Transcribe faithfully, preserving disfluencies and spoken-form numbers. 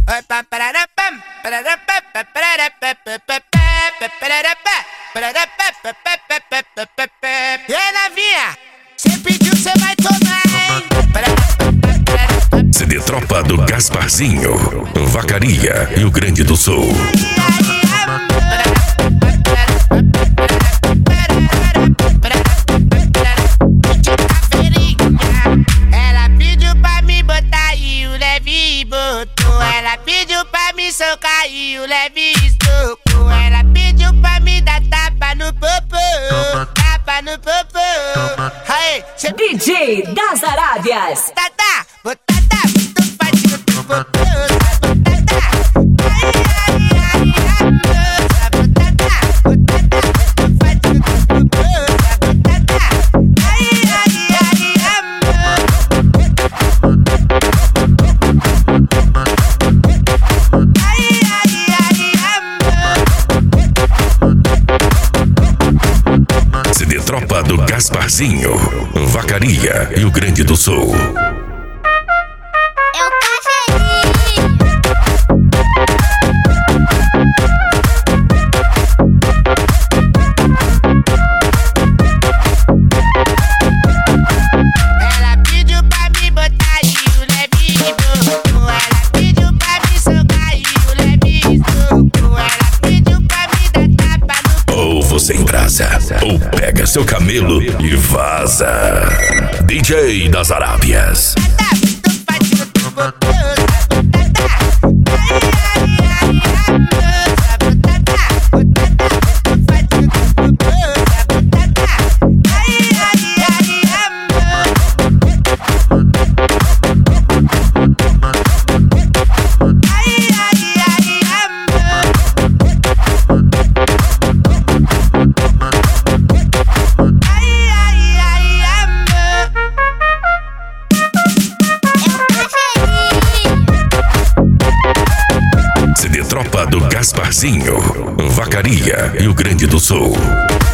E aí, novinha, cê pediu, cê vai tomar, hein? C D Tropa do Gasparzinho, Vacaria, Rio Grande do Sul. Ela pediu pra me botar e o leve botou. Ela pediu pra me socar e o leve estocou. Ela pediu pra me dar tapa no popô, tapa no popô. Aê, cê D J das Arábias. Tata, botata, tu faz no teu popô. Botata, ai, ai, ai, ai, moça. Botata, botata, tu faz no teu popô. Botata, ai, ai, ai, amor. Ai, ai, ai, amor. C D Tropa do Gasparzinho, Vacaria, Rio Grande do Sul. É o cafezinho. Ela pediu pra me botar e o leve botou. Ela pediu pra me socar e o leve estocou. Ela pediu pra me dar tapa no Ou você embrasa, ou pega seu camelo e vaza. D J das Arábias. tata, tu faz no teu popô. Botata, ai, ai, ai, ai, moça. Botata, botata, tu faz no teu popô. Botata, ai, ai, ai, amor. Ai, ai, ai, amor. Ai, ai, ai, amor. C D Tropa do Gasparzinho, Vacaria, Rio Grande do Sul.